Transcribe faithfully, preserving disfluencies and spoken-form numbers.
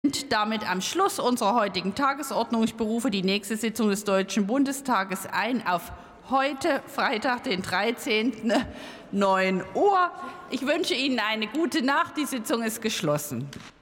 sind damit am Schluss unserer heutigen Tagesordnung. Ich berufe die nächste Sitzung des Deutschen Bundestages ein auf heute, Freitag, den dreizehnten neun Uhr. Ich wünsche Ihnen eine gute Nacht. Die Sitzung ist geschlossen.